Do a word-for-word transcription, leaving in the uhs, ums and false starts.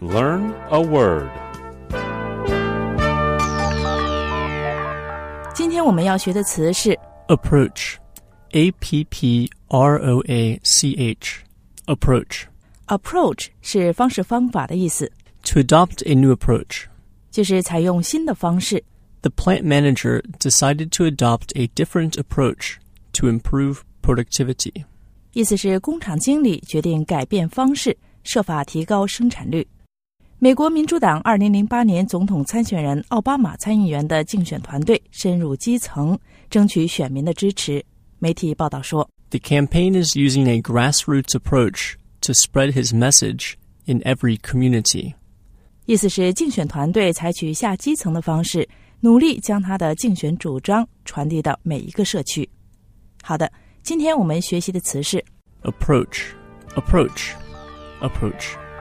Learn a word. 今天我们要学的词是 approach. A P P R O A C H. Approach. Approach 是方式方法的意思， To adopt a new approach. 就是采用新的方式。 The plant manager decided to adopt a different approach to improve productivity. 意思是工厂经理决定改变方式，设法提高生产率。美国民主党二零零八年总统参选人奥巴马参议员的竞选团队深入基层，争取选民的支持。媒体报道说， The campaign is using a grassroots approach to spread his message in every community. 意思是竞选团队采取下基层的方式，努力将他的竞选主张传递到每一个社区。好的，今天我们学习的词是 Approach. Approach. Approach.